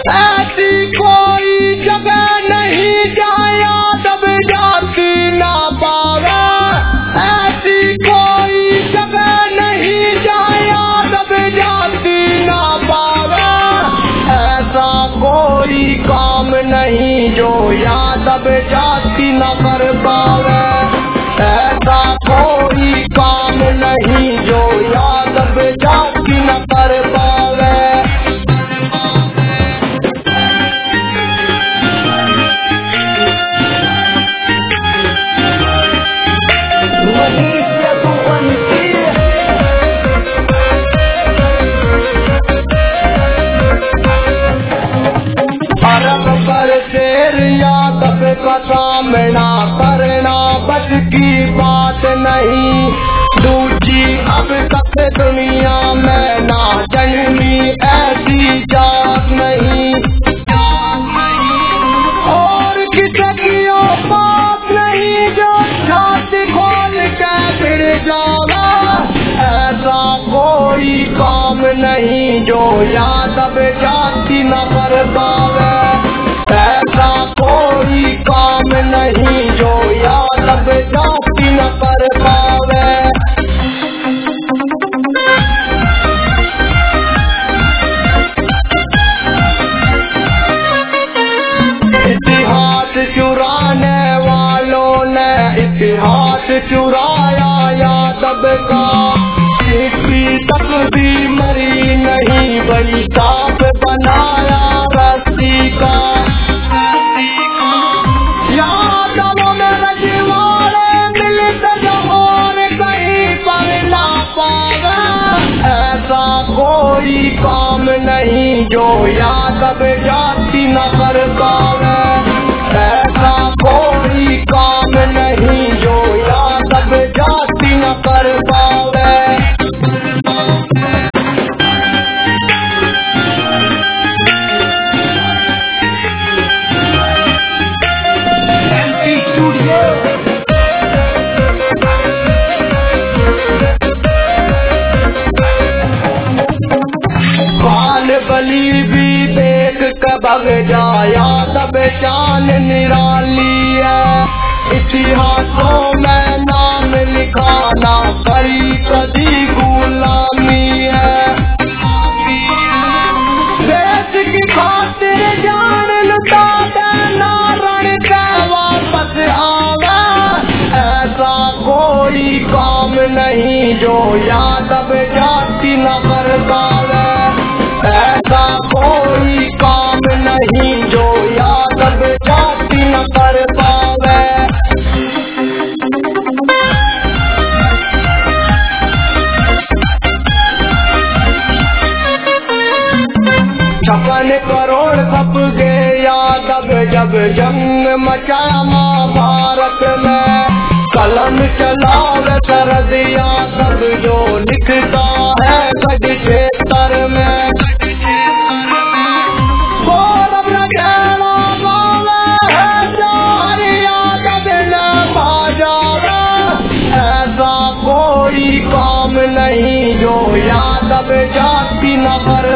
ऐसी कोई जगह नहीं जहाँ यादव जाति ना पावे। ऐसी कोई जगह नहीं जहाँ यादव जाति ना पावे। ऐसा कोई काम नहीं जो यादव जाति न कर पावे। ऐसा कोई काम नहीं जो यादव जाति न कर पावे। अरब पर शेर यादव का सामना करना बस की बात नहीं। दूजी अब तक दुनिया में ना जन्मी ऐसी जात नहीं। और किसी की बात नहीं जो छाती खोल के फिर जावा। ऐसा कोई काम नहीं जो यादव जाति न कर पावे। ऐसा कोई काम नहीं जो यादव जाति न कर पावे। इतिहास चुराने वालों ने इतिहास चुराया यादव का। किसी तक भी मरी नहीं बड़ी सांप बनाया रस्सी का। यादवों में रजवाड़े मिलते जो और कहीं पर ना पावे। ऐसा कोई काम नहीं जो यादव जाति न कर पावे। ऐसा कोई काम नहीं जो यादव जाति न कर पावे। बली भी देख कर भग जाया तब जान निराली है। इतिहासों में नाम लिखाना बड़ी कदी गुलामी है। देश की खातिर जान लुटा देना रण के वापस आवा। ऐसा कोई काम नहीं जो यादव जाति न कर पावे। ऐसा कोई काम नहीं जो यादव जाति न कर पावे। छप्पन करोड़ खप गए यादव जब जंग मचा महाभारत में। कलम चलावे शरद यादव जो लिखता है गढ़ क्षेत्र में। गौरव रखेला बावे है जो हर यादव न भाजावे। ऐसा कोई काम नहीं जो यादव जाति न कर